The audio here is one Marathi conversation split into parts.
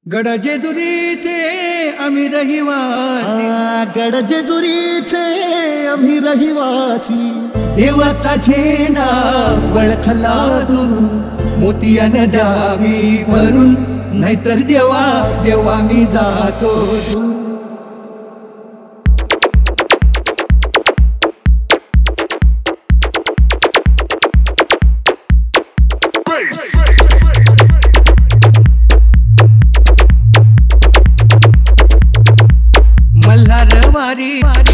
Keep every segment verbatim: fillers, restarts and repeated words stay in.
गड जेजुरीचे आम्ही रहिवासी, आ, गड जेजुरीचे आम्ही रहिवासी, देवाचा झेंडा वळखला दुरून, मोतियानं द्यावी भरून, नाहीतर देवा देवा मी जातो दूर. मल्हारवारी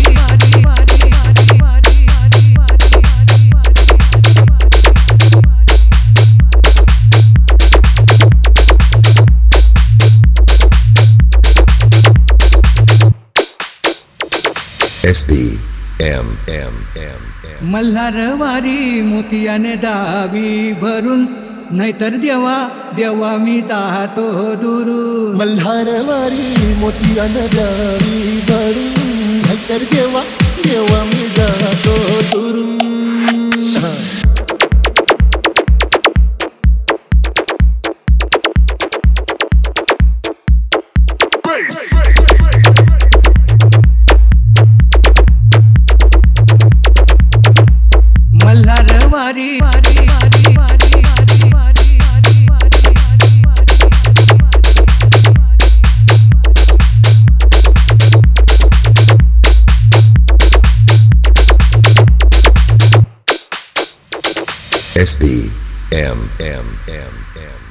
S B M M M M मल्हारवारी मोतियाने दावी भरून, नाहीतर देवा देवा मी जातो दुरून. मल्हारवारी मोतियानं द्यावी भरून, नाहीतर देवा देवा मी जातो दुरून. मल्हारवारी S B M M M M